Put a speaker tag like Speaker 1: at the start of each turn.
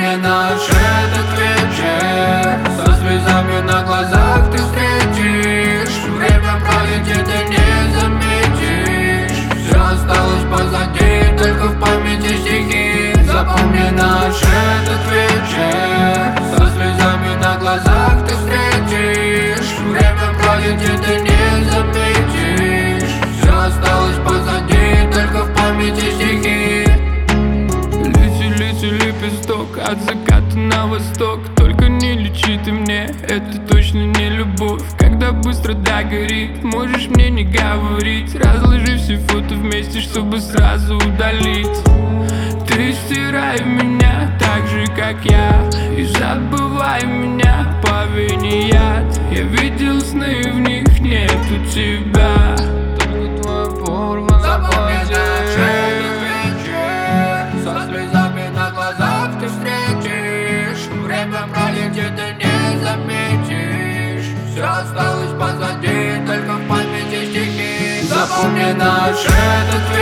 Speaker 1: Запоминаешь этот вечер, со слезами на глазах ты встретишь. Время пролетит и не заметишь. Все осталось позади, только в памяти стихи. Запоминаешь этот вечер, со слезами на глазах ты встретишь. Время пролетит и не заметишь. Все осталось позади, только в памяти стихи.
Speaker 2: Лепесток от заката на восток. Только не лечи ты мне, это точно не любовь. Когда быстро догорит, можешь мне не говорить. Разложи все фото вместе, чтобы сразу удалить. Ты стирай меня так же, как я, и забывай меня по вине яд. Я видел сны, в них нету тебя, только твоя форма на платье.
Speaker 1: Пролетит и не заметишь. Все осталось позади, только в памяти стихи. Запоминаешь этот